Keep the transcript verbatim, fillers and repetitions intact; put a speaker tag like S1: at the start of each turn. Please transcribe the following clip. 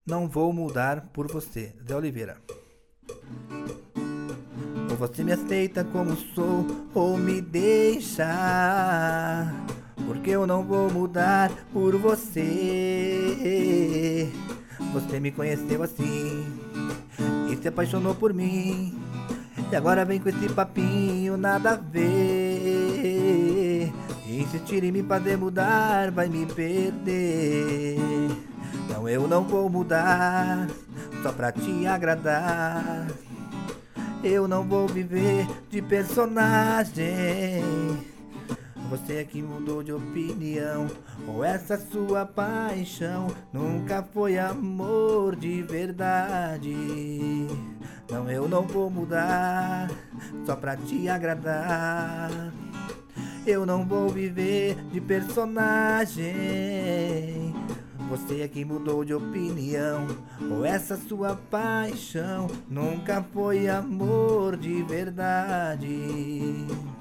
S1: não vou mudar por você. Zé Oliveira. Ou você me aceita como sou, ou me deixa, porque eu não vou mudar por você. Você me conheceu assim e se apaixonou por mim, e agora vem com esse papinho nada a ver. Insistir em me fazer mudar vai me perder. Não, eu não vou mudar só pra te agradar. Eu não vou viver de personagem. Você é que mudou de opinião, ou essa sua paixão nunca foi amor de verdade. Não, eu não vou mudar só pra te agradar. Eu não vou viver de personagem. Você é que mudou de opinião, ou essa sua paixão nunca foi amor de verdade.